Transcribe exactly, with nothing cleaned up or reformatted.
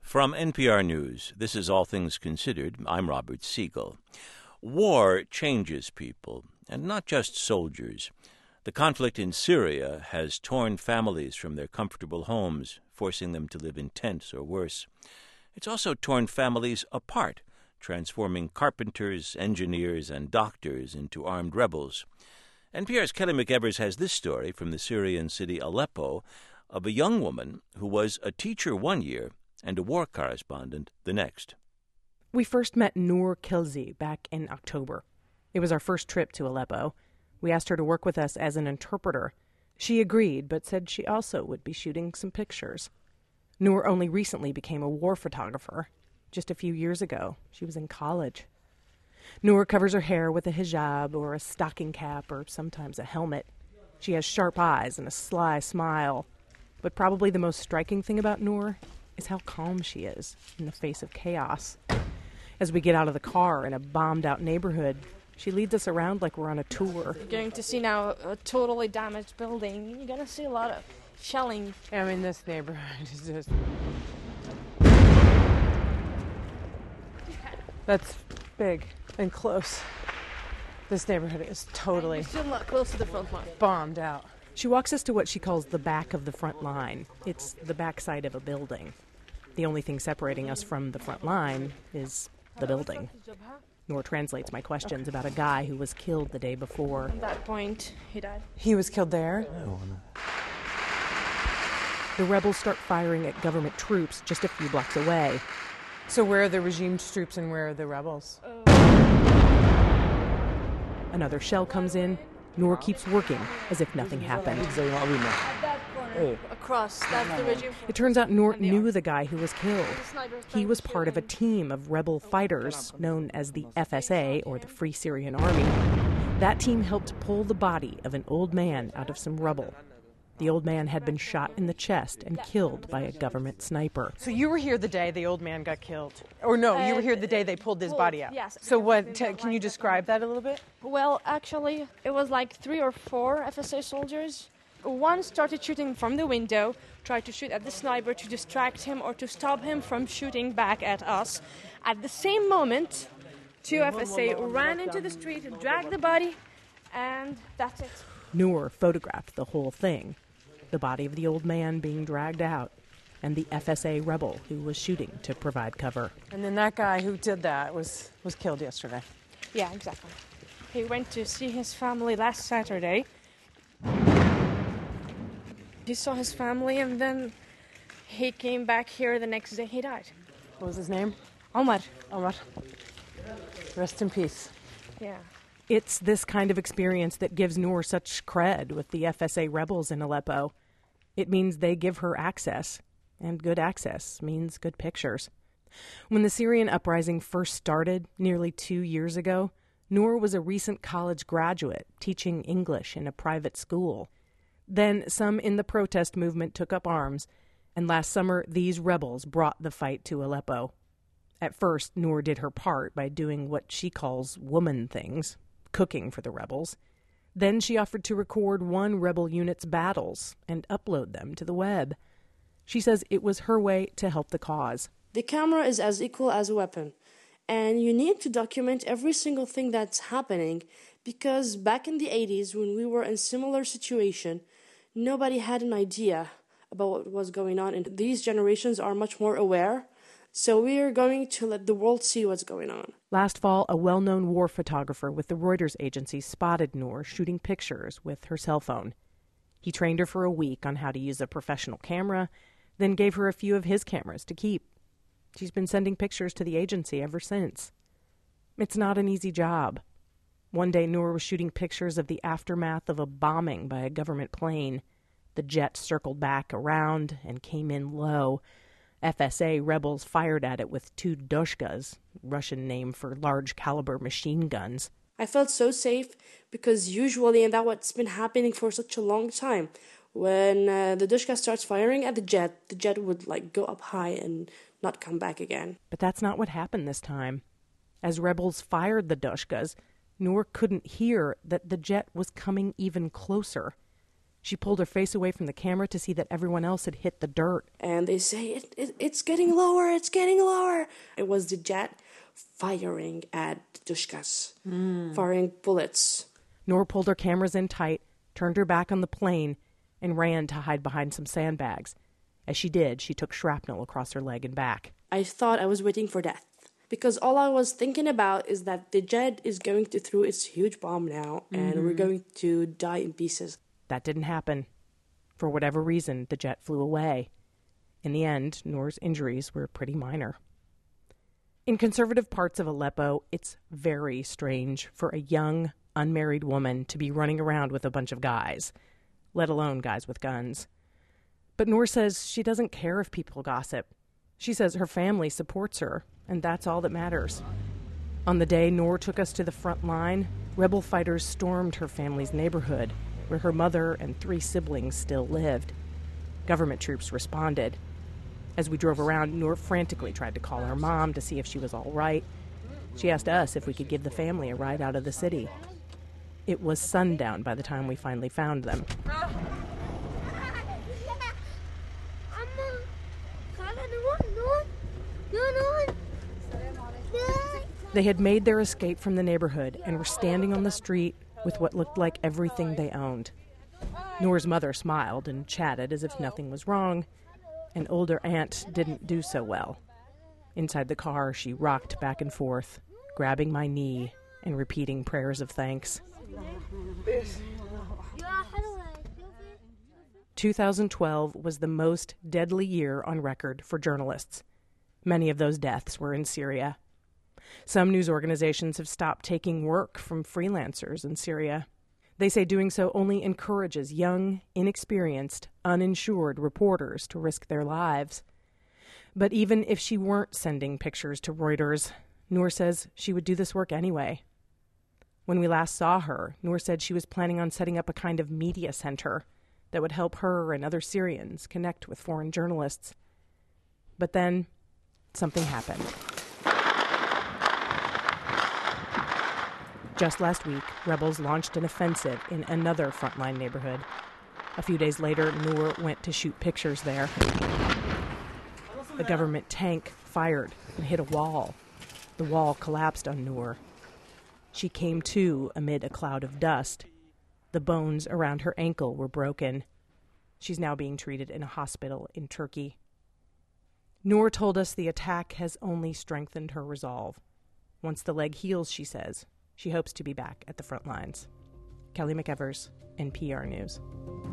From N P R News, this is All Things Considered. I'm Robert Siegel. War changes people, and not just soldiers. The conflict in Syria has torn families from their comfortable homes, forcing them to live in tents or worse. It's also torn families apart, transforming carpenters, engineers, and doctors into armed rebels. N P R's Kelly McEvers has this story from the Syrian city Aleppo of a young woman who was a teacher one year and a war correspondent the next. We first met Noor Kilzi back in October. It was our first trip to Aleppo. We asked her to work with us as an interpreter. She agreed, but said she also would be shooting some pictures. Noor only recently became a war photographer. Just a few years ago, she was in college. Noor covers her hair with a hijab or a stocking cap or sometimes a helmet. She has sharp eyes and a sly smile. But probably the most striking thing about Noor is how calm she is in the face of chaos. As we get out of the car in a bombed-out neighborhood, she leads us around like we're on a tour. You're going to see now a totally damaged building. You're going to see a lot of shelling. I mean, this neighborhood is just... That's big and close. This neighborhood is totally... Still not close to the front line. Bombed out. She walks us to what she calls the back of the front line. It's the backside of a building. The only thing separating us from the front line is the building. Noor translates my questions about a guy who was killed the day before. At that point, he died. He was killed there? The rebels start firing at government troops just a few blocks away. So where are the regime troops and where are the rebels? Another shell comes in. Noor keeps working as if nothing happened. At that corner, across, that's the regime. It turns out Noor knew the guy who was killed. He was part of a team of rebel fighters known as the F S A, or the Free Syrian Army. That team helped pull the body of an old man out of some rubble. The old man had been shot in the chest and killed by a government sniper. So you were here the day the old man got killed? Or no, you were here the day they pulled his body out? Yes. So what, t- can you describe that a little bit? Well, actually, it was like three or four F S A soldiers. One started shooting from the window, tried to shoot at the sniper to distract him or to stop him from shooting back at us. At the same moment, two F S A ran into the street, dragged the body, and that's it. Noor photographed the whole thing. The body of the old man being dragged out, and the F S A rebel who was shooting to provide cover. And then that guy who did that was, was killed yesterday. Yeah, exactly. He went to see his family last Saturday. He saw his family, and then he came back here the next day. He died. What was his name? Omar. Omar. Rest in peace. Yeah. It's this kind of experience that gives Noor such cred with the F S A rebels in Aleppo. It means they give her access, and good access means good pictures. When the Syrian uprising first started nearly two years ago, Noor was a recent college graduate teaching English in a private school. Then some in the protest movement took up arms, and last summer these rebels brought the fight to Aleppo. At first, Noor did her part by doing what she calls woman things, cooking for the rebels. Then she offered to record one rebel unit's battles and upload them to the web. She says it was her way to help the cause. The camera is as equal as a weapon, and you need to document every single thing that's happening, because back in the eighties, when we were in a similar situation, nobody had an idea about what was going on, and these generations are much more aware. So we are going to let the world see what's going on. Last fall, a well-known war photographer with the Reuters agency spotted Noor shooting pictures with her cell phone. He trained her for a week on how to use a professional camera, then gave her a few of his cameras to keep. She's been sending pictures to the agency ever since. It's not an easy job. One day, Noor was shooting pictures of the aftermath of a bombing by a government plane. The jet circled back around and came in low. F S A rebels fired at it with two doshkas, Russian name for large-caliber machine guns. I felt so safe because usually, and that's what's been happening for such a long time, when uh, the doshka starts firing at the jet, the jet would like go up high and not come back again. But that's not what happened this time. As rebels fired the doshkas, Noor couldn't hear that the jet was coming even closer. She pulled her face away from the camera to see that everyone else had hit the dirt. And they say, it, it, it's getting lower, it's getting lower. It was the jet firing at Dushkas, mm. firing bullets. Noor pulled her cameras in tight, turned her back on the plane, and ran to hide behind some sandbags. As she did, she took shrapnel across her leg and back. I thought I was waiting for death, because all I was thinking about is that the jet is going to throw its huge bomb now, and mm-hmm. we're going to die in pieces. That didn't happen. For whatever reason, the jet flew away. In the end, Noor's injuries were pretty minor. In conservative parts of Aleppo, it's very strange for a young, unmarried woman to be running around with a bunch of guys, let alone guys with guns. But Noor says she doesn't care if people gossip. She says her family supports her, and that's all that matters. On the day Noor took us to the front line, rebel fighters stormed her family's neighborhood, where her mother and three siblings still lived. Government troops responded. As we drove around, Noor frantically tried to call her mom to see if she was all right. She asked us if we could give the family a ride out of the city. It was sundown by the time we finally found them. They had made their escape from the neighborhood and were standing on the street with what looked like everything they owned. Noor's mother smiled and chatted as if nothing was wrong. An older aunt didn't do so well. Inside the car, she rocked back and forth, grabbing my knee and repeating prayers of thanks. two thousand twelve was the most deadly year on record for journalists. Many of those deaths were in Syria. Some news organizations have stopped taking work from freelancers in Syria. They say doing so only encourages young, inexperienced, uninsured reporters to risk their lives. But even if she weren't sending pictures to Reuters, Noor says she would do this work anyway. When we last saw her, Noor said she was planning on setting up a kind of media center that would help her and other Syrians connect with foreign journalists. But then, something happened. Just last week, rebels launched an offensive in another frontline neighborhood. A few days later, Noor went to shoot pictures there. The government tank fired and hit a wall. The wall collapsed on Noor. She came to amid a cloud of dust. The bones around her ankle were broken. She's now being treated in a hospital in Turkey. Noor told us the attack has only strengthened her resolve. Once the leg heals, she says, she hopes to be back at the front lines. Kelly McEvers, N P R News.